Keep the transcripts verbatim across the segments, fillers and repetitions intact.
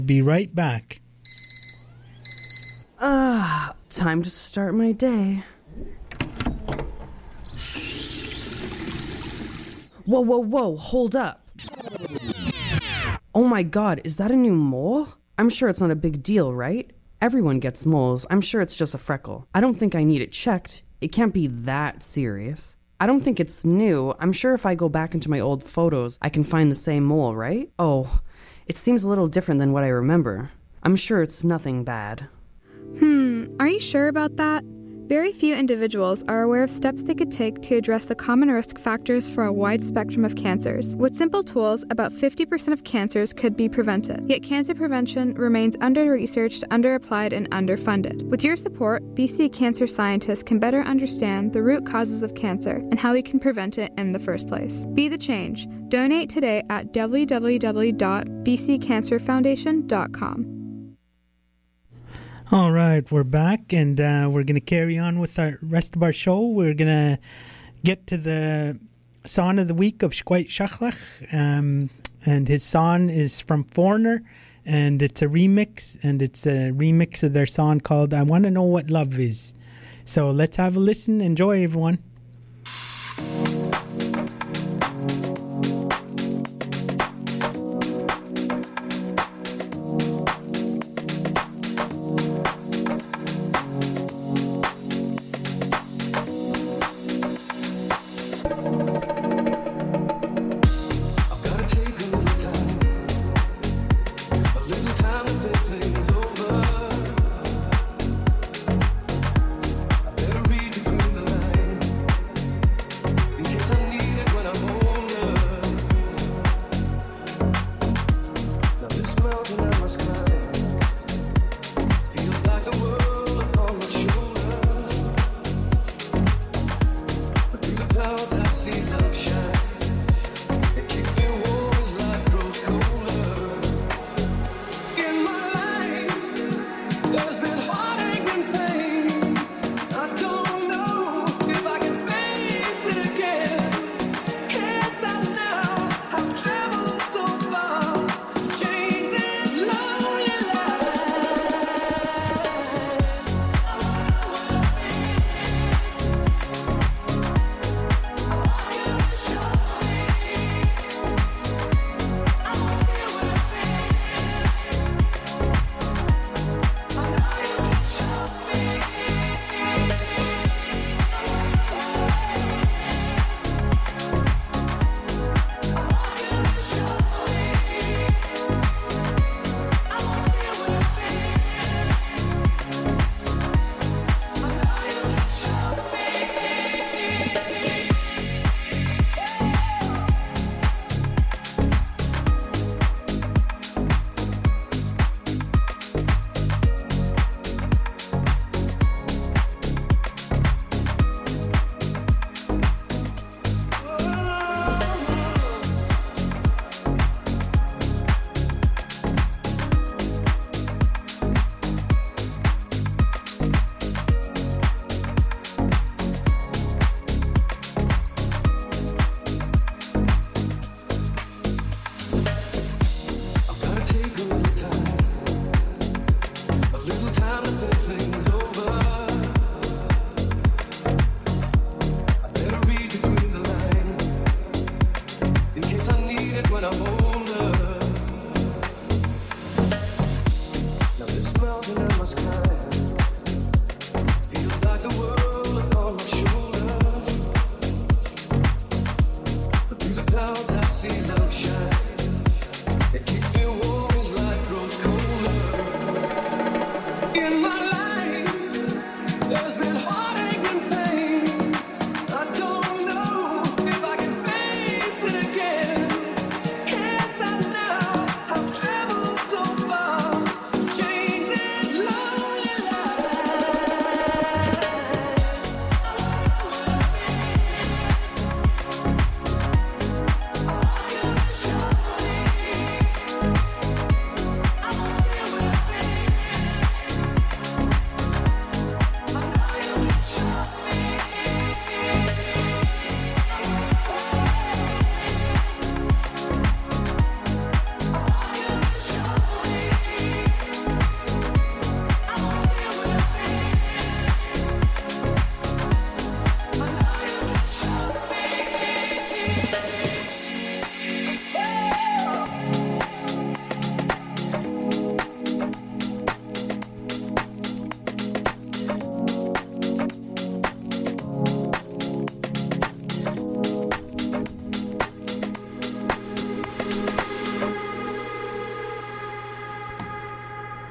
Be right back. Ah, time to start my day. Whoa, whoa, whoa, hold up. Oh my god, is that a new mole? I'm sure it's not a big deal, right? Everyone gets moles. I'm sure it's just a freckle. I don't think I need it checked. It can't be that serious. I don't think it's new. I'm sure if I go back into my old photos, I can find the same mole, right? Oh, it seems a little different than what I remember. I'm sure it's nothing bad. Hmm, are you sure about that? Very few individuals are aware of steps they could take to address the common risk factors for a wide spectrum of cancers. With simple tools, about fifty percent of cancers could be prevented. Yet cancer prevention remains under-researched, under-applied, and underfunded. With your support, B C cancer scientists can better understand the root causes of cancer and how we can prevent it in the first place. Be the change. Donate today at w w w dot b c cancer foundation dot com. All right, we're back, and uh, we're going to carry on with our rest of our show. We're going to get to the song of the week of Shkwait Shachlach, um, and his song is from Foreigner, and it's a remix, and it's a remix of their song called I Want to Know What Love Is. So let's have a listen. Enjoy, everyone.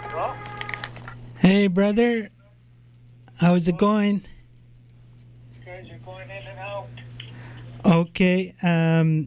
Hello? Hey, brother. How's it going? Guys are going in and out. Okay. Um,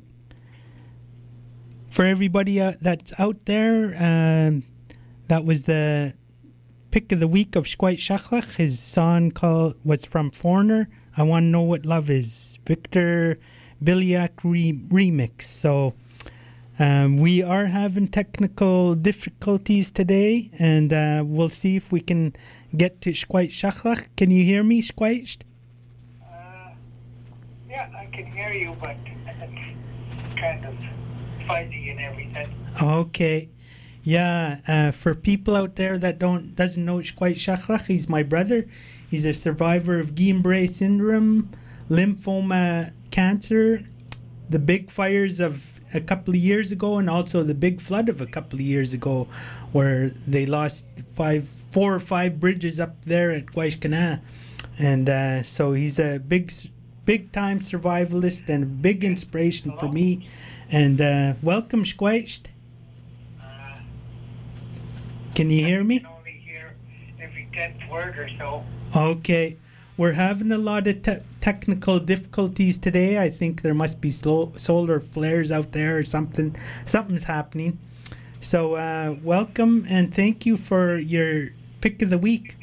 for everybody uh, that's out there, um, that was the pick of the week of Shquite Shachlach. His song called was from Foreigner. I Want to Know What Love Is. Victor Biliak re- remix. So um, we are having technical difficulties today, and uh, we'll see if we can get to Shquite Shachlach. Can you hear me, Shquite? Uh, yeah, I can hear you, but it's kind of fuzzy and everything. Okay. Yeah, uh, for people out there that don't doesn't know Shquite Shachlach, he's my brother. He's a survivor of Guillain-Barré syndrome, lymphoma, cancer, the big fires of a couple of years ago, and also the big flood of a couple of years ago, where they lost five, four or five bridges up there at Guaycana. And uh, so he's a big, big time survivalist and a big inspiration Hello? for me. And uh, welcome, Shquite. Uh, Can you hear I me? can only hear every tenth word or so. Okay. We're having a lot of te- technical difficulties today. I think there must be slow- solar flares out there or something. Something's happening. So uh, welcome and thank you for your pick of the week.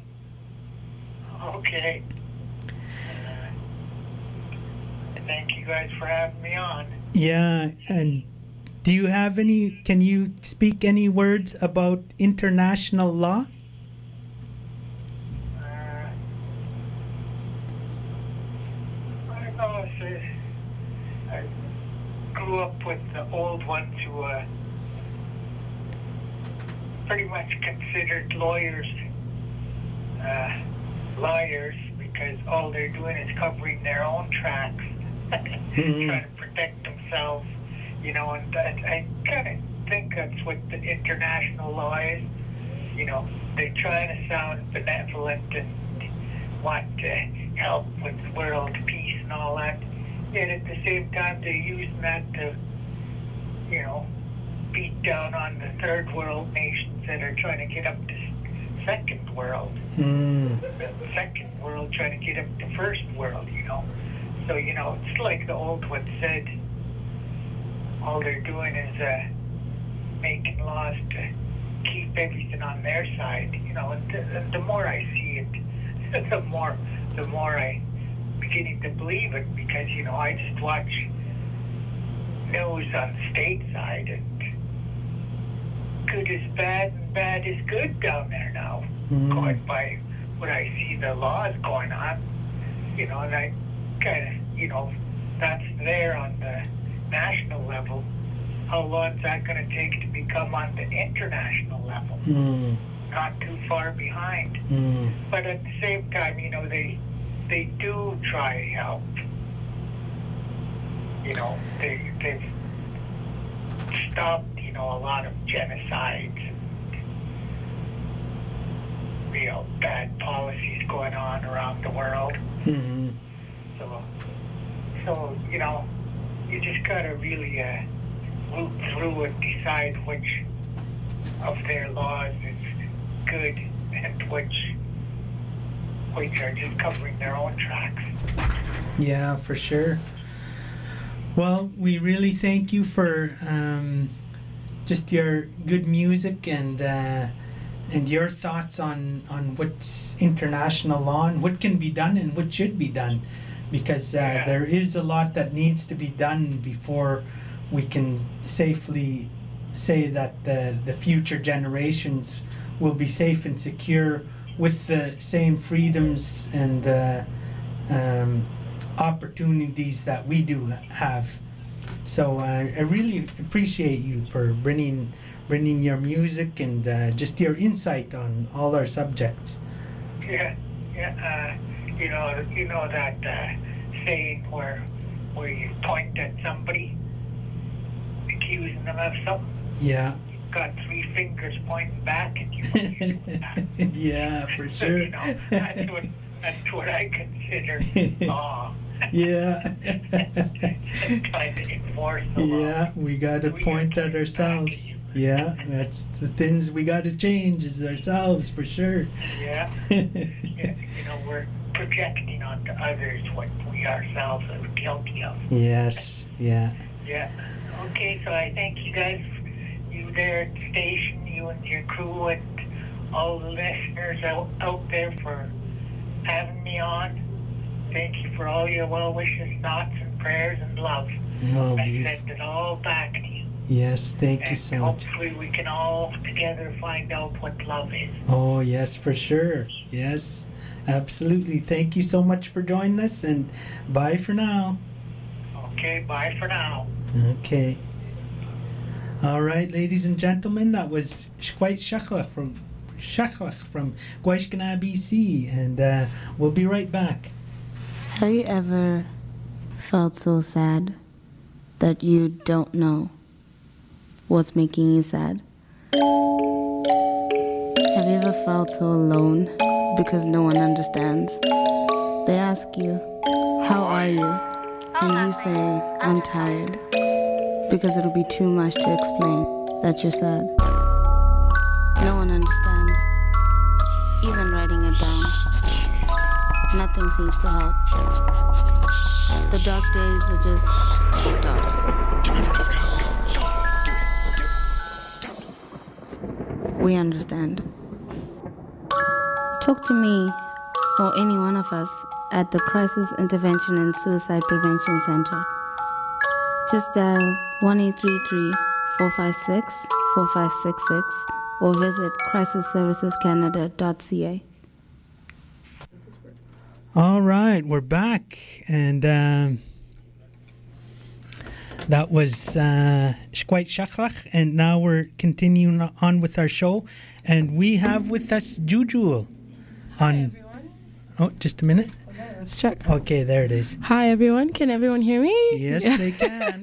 Okay. Uh, thank you guys for having me on. Yeah, and do you have any, can you speak any words about international law? Uh, I don't know if it, I grew up with the old ones who uh, pretty much considered lawyers uh, liars because all they're doing is covering their own tracks, Mhm. trying to protect themselves, you know, and that, I kind of think that's what the international law is. You know, they're trying to sound benevolent and want to help with world peace and all that. Yet at the same time, they're using that to, you know, beat down on the third world nations that are trying to get up to second world. Mm. The second world trying to get up to first world, you know. So, you know, it's like the old one said, all they're doing is uh, making laws to keep everything on their side, you know. And the, the more I see it, the more the more I beginning to believe it, because, you know, I just watch news on the state side, and good is bad and bad is good down there now, Mm. going by what I see the laws going on, you know, and I kind of, you know, that's there on the national level. How long is that going to take to become on the international level? Mm. Not too far behind. Mm. But at the same time, you know, they they do try to help. You know, they they've stopped, you know, a lot of genocides and real bad policies going on around the world. Mm. So, so you know, you just gotta really uh, look through and decide which of their laws is good and which which are just covering their own tracks. Yeah, for sure. Well, we really thank you for um, just your good music and uh, and your thoughts on, on what's international law and what can be done and what should be done, because uh, Yeah. there is a lot that needs to be done before we can safely say that the, the future generations will be safe and secure with the same freedoms and uh, um, opportunities that we do have. So uh, I really appreciate you for bringing bringing your music and uh, just your insight on all our subjects. Yeah, yeah. Uh, you know, you know that uh, saying where where you point at somebody, accusing them of something. Yeah. You've got three fingers pointing back at you. When you're doing that. Yeah, for So, sure. you know, that's what that's what I consider law. Yeah. Trying to enforce the law. Yeah, we got to We point gotta at point back ourselves. at you. Yeah, that's the things we got to change is ourselves for sure. Yeah. Yeah. You know, we're projecting onto others what we ourselves are guilty of. Yes, yeah. Yeah. Okay, so I thank you guys, you there at the station, you and your crew, and all the listeners out, out there for having me on. Thank you for all your well wishes, thoughts, and prayers and love. Oh, I beautiful. send it all back to you. Yes, thank you And so much. hopefully we can all together find out what love is. Oh, yes, for sure. Yes, absolutely. Thank you so much for joining us, and bye for now. Okay, bye for now. Okay. All right, ladies and gentlemen, that was Shquite Shachlach from Shachlach from Gwaishkana, B C, and uh, we'll be right back. Have you ever felt so sad that you don't know what's making you sad? Have you ever felt so alone because no one understands? They ask you, how are you? And you say, I'm tired, because it'll be too much to explain that you're sad. No one understands, even writing it down. Nothing seems to help. The dark days are just dark. We understand. Talk to me or any one of us at the Crisis Intervention and Suicide Prevention Center. Just dial one eight three three, four five six, four five six six or visit crisis services canada dot c a. All right, we're back, and um, that was uh, Shquite Shachlach, and now we're continuing on with our show, and we have with us Jujul. Hi, on, everyone. Oh, just a minute. Okay, let's check. Okay, there it is. Hi, everyone. Can everyone hear me? Yes, they can.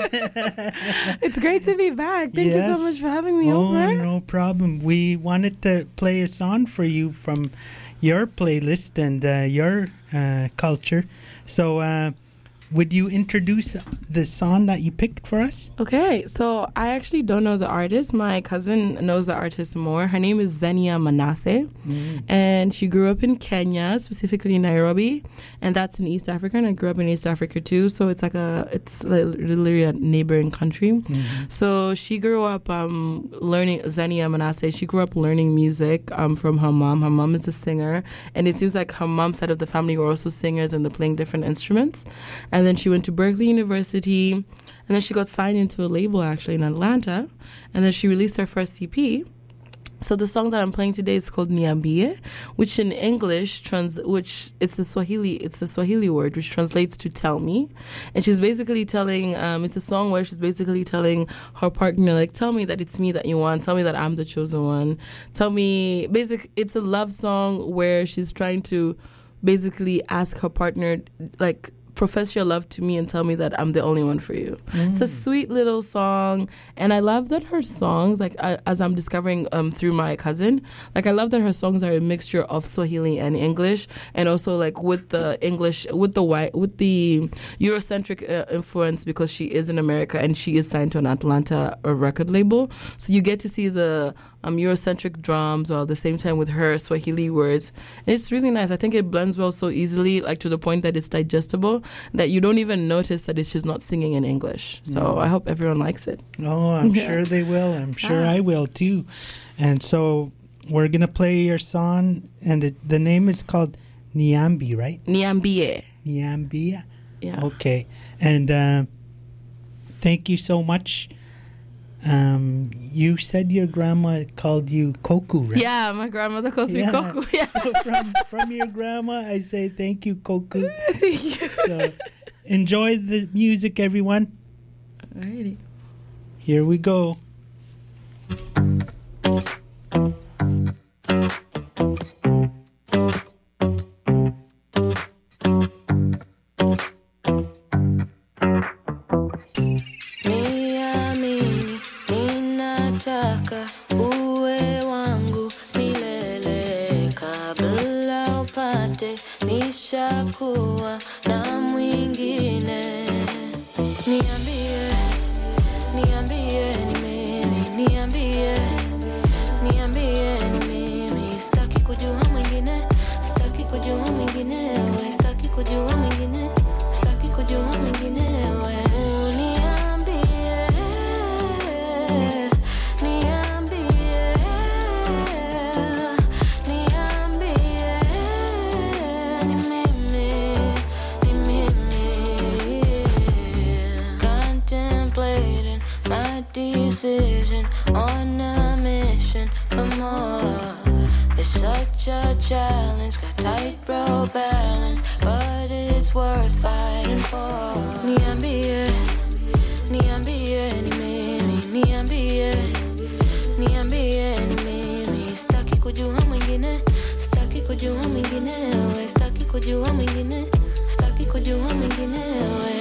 It's great to be back. Thank Yes. you so much for having me oh, over. no problem. We wanted to play a song for you from your playlist and uh, your uh, culture. So, uh, would you introduce the song that you picked for us? Okay, so I actually don't know the artist. My cousin knows the artist more. Her name is Zenia Manasseh, Mm. and she grew up in Kenya, specifically Nairobi, and that's in East Africa. And I grew up in East Africa too, so it's like a, it's like literally a neighboring country. Mm-hmm. So she grew up um, learning, Zenia Manasseh, she grew up learning music um, from her mom. Her mom is a singer, and it seems like her mom's side of the family were also singers and they're playing different instruments. And then she went to Berkeley University, and then she got signed into a label actually in Atlanta, and then she released her first E P. So the song that I'm playing today is called Niambie, which in English, trans, which it's a Swahili, it's a Swahili word, which translates to tell me. And she's basically telling, um, it's a song where she's basically telling her partner, like, tell me that it's me that you want, tell me that I'm the chosen one, tell me, basic. It's a love song where she's trying to basically ask her partner, like, profess your love to me and tell me that I'm the only one for you. Mm. It's a sweet little song, and I love that her songs, like I, as I'm discovering um, through my cousin, like I love that her songs are a mixture of Swahili and English, and also like with the English, with the white, with the Eurocentric uh, influence, because she is in America and she is signed to an Atlanta uh, record label, so you get to see the um, Eurocentric drums while at the same time with her Swahili words. And it's really nice. I think it blends well so easily, like to the point that it's digestible, that you don't even notice that it's she's not singing in English. So mm. I hope everyone likes it. Oh, I'm Yeah. sure they will. I'm sure Ah. I will too. And so we're going to play your song, and it, the name is called Niambi, right? Niambie. Niambia? Yeah. Okay. And uh, thank you so much. Um, you said your grandma called you Koku, right? Yeah, my grandmother calls Yeah. me Koku. Yeah. So from, from your grandma, I say thank you, Koku. Thank you. So enjoy the music, everyone. Alrighty. Here we go. Niamini, ninataka uwe wangu milele, kabla upate nishakuwa na mwingine. Niambie, niambie ni mimi, niambie such a challenge, got tightrope balance, but it's worth fighting for. Niambie, niambie ni mimi, niambie, niambie ni mimi. Sitaki kujua mwingine, sitaki kujua mwingine, we sitaki kujua mwingine, sitaki kujua mwingine, we.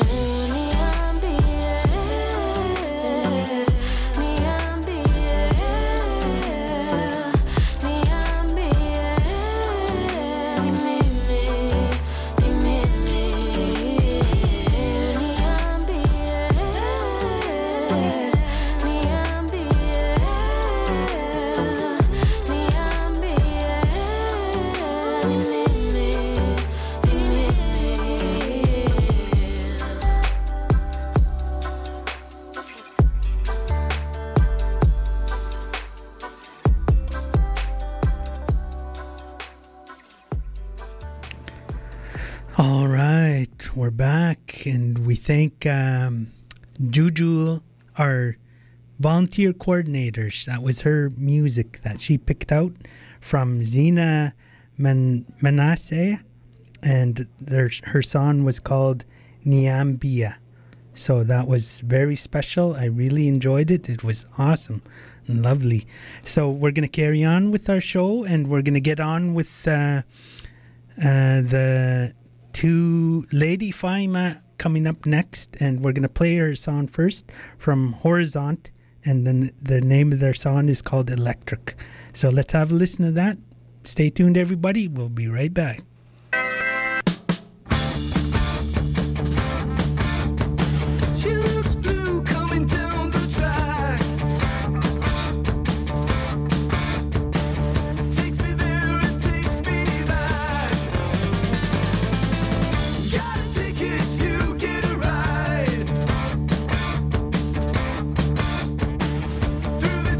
All right, we're back, and we thank um, Juju, our volunteer coordinators. That was her music that she picked out from Zena Man- Manasseh, and their, her song was called Niambia. So that was very special. I really enjoyed it. It was awesome and lovely. So we're going to carry on with our show, and we're going to get on with uh, uh, the to Lady Faima coming up next, and we're going to play her song first from Horizont, and then the name of their song is called Electric. So let's have a listen to that. Stay tuned, everybody. We'll be right back.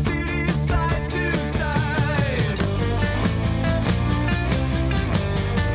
Side to side.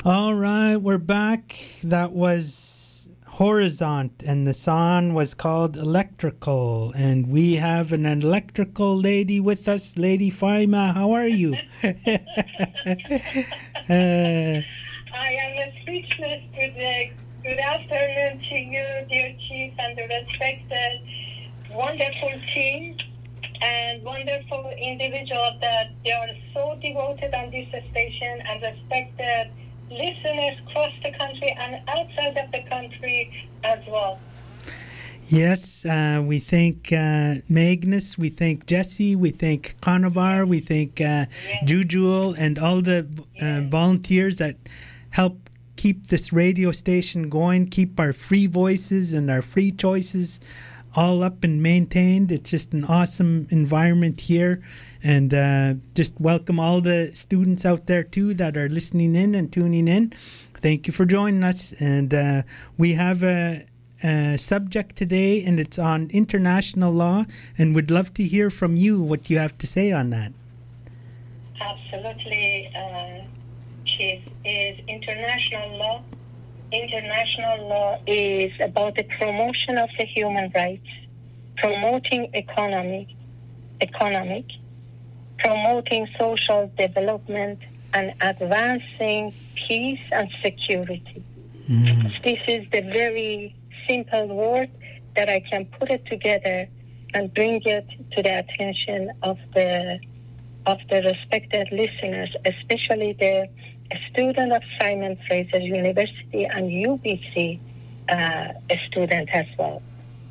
All right, we're back. That was Horizont, and the song was called Electrical. And we have an electrical lady with us, Lady Faima. How are you? uh, I am speechless. Good, uh, good afternoon to you, dear Chief, and the respected, wonderful team and wonderful individuals that they are so devoted on this station, and respected listeners across the country and outside of the country as well. Yes, uh, we thank uh, Magnus, we thank Jesse, we thank Conavar, we thank uh, yes. Jujul, and all the uh, yes. volunteers that help keep this radio station going, keep our free voices and our free choices all up and maintained. It's just an awesome environment here. And uh, just welcome all the students out there, too, that are listening in and tuning in. Thank you for joining us. And uh, we have a, a subject today, and it's on international law. And we'd love to hear from you what you have to say on that. Absolutely, uh, Chief. Is international law. International law is about the promotion of the human rights, promoting economy, economic, promoting social development, and advancing peace and security. Mm. This is the very simple word that I can put it together and bring it to the attention of the of the respected listeners, especially the student of Simon Fraser University and U B C uh, student as well.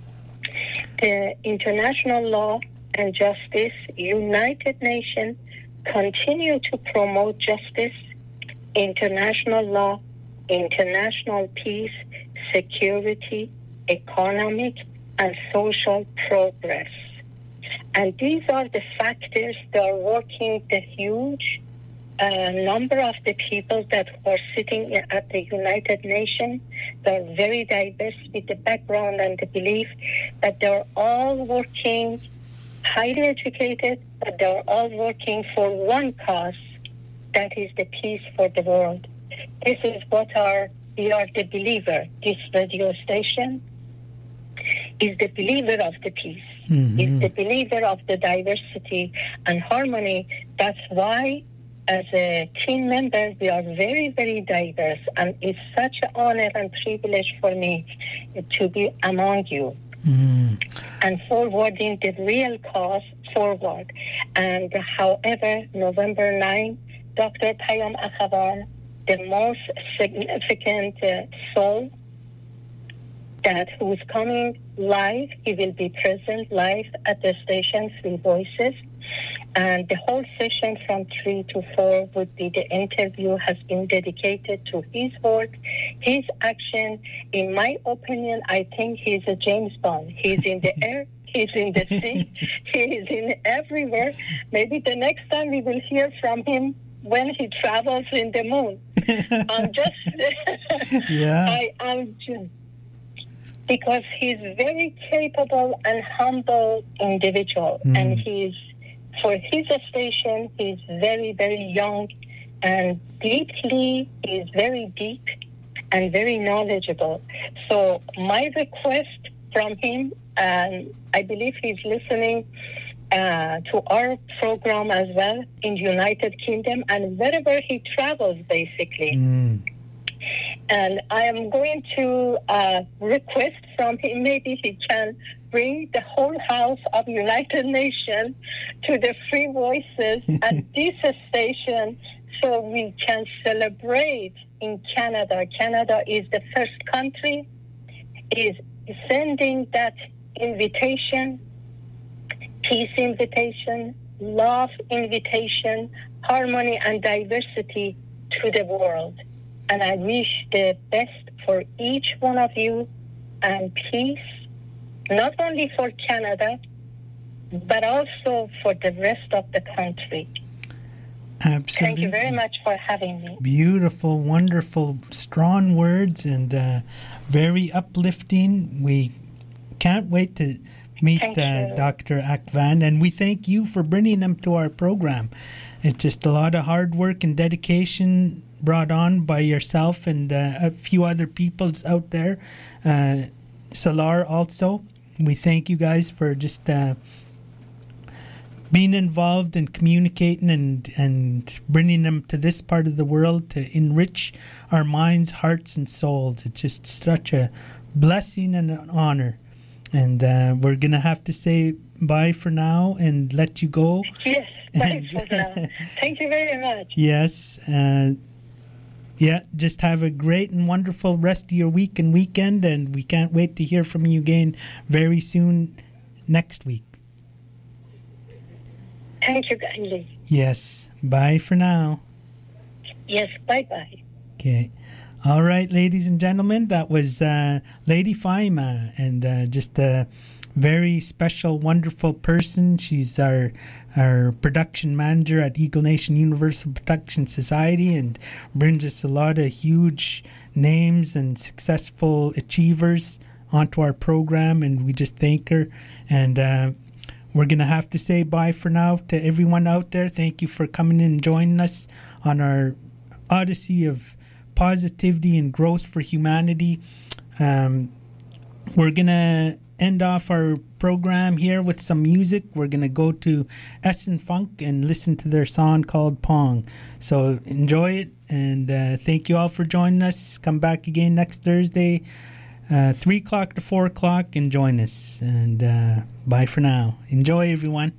The international law and justice, United Nations continue to promote justice, international law, international peace, security, economic, and social progress. And these are the factors that are working the huge uh, number of the people that are sitting at the United Nations. They're very diverse with the background and the belief that they're all working, highly educated, but they're all working for one cause, that is the peace for the world. This is what our, we are the believer. This radio station is the believer of the peace. Mm-hmm. Is the believer of the diversity and harmony. That's why, as a team member, we are very, very diverse, and it's such an honor and privilege for me to be among you mm. and forwarding the real cause forward. And however, November ninth, Doctor Payam Akhavan, the most significant uh, soul that who is coming live, he will be present live at the station, Three Voices. And the whole session from three to four would be the interview has been dedicated to his work, his action. In my opinion, I think he's a James Bond. He's in the air, he's in the sea, he's in everywhere. Maybe the next time we will hear from him when he travels in the moon. I'm just, yeah. I, I'm just, because he's very capable and humble individual, mm. and he's, for his station, he's very, very young and deeply, he's very deep and very knowledgeable. So my request from him, and I believe he's listening uh, to our program as well in the United Kingdom and wherever he travels, basically. Mm. And I am going to uh, request from him, maybe he can bring the whole house of United Nations to the Free Voices at this station so we can celebrate in Canada. Canada is the first country, is sending that invitation, peace invitation, love invitation, harmony and diversity to the world. And I wish the best for each one of you and peace, not only for Canada, but also for the rest of the country. Absolutely. Thank you very much for having me. Beautiful, wonderful, strong words and uh, very uplifting. We can't wait to meet uh, Doctor Akhavan, and we thank you for bringing them to our program. it's just a lot of hard work and dedication brought on by yourself and uh, a few other peoples out there. Uh, Salar also, we thank you guys for just uh, being involved and communicating and, and bringing them to this part of the world to enrich our minds, hearts, and souls. It's just such a blessing and an honor. And uh, we're going to have to say bye for now and let you go. Yes, bye for now. Thank you very much. Yes. Uh, yeah, just have a great and wonderful rest of your week and weekend, and we can't wait to hear from you again very soon next week. Thank you kindly. Yes. Bye for now. Yes, bye-bye. Okay. All right, ladies and gentlemen, that was uh, Lady Faima, and uh, just a very special, wonderful person. She's our our production manager at Eagle Nation Universal Production Society, and brings us a lot of huge names and successful achievers onto our program, and we just thank her. And uh, we're going to have to say bye for now to everyone out there. Thank you for coming in and joining us on our odyssey of positivity and growth for humanity. Um, we're going to end off our program here with some music. We're going to go to Essen Funk and listen to their song called Pong. So enjoy it, and uh, thank you all for joining us. Come back again next Thursday, uh, three o'clock to four o'clock, and join us. And uh, bye for now. Enjoy, everyone.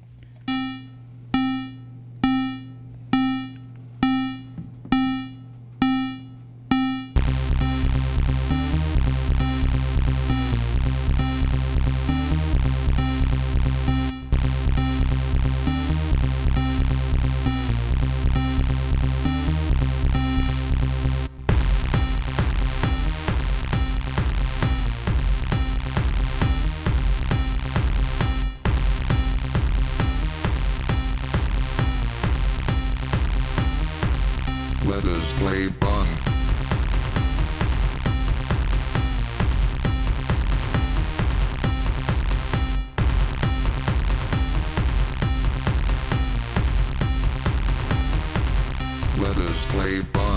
Let us play Pong. Let us play Pong.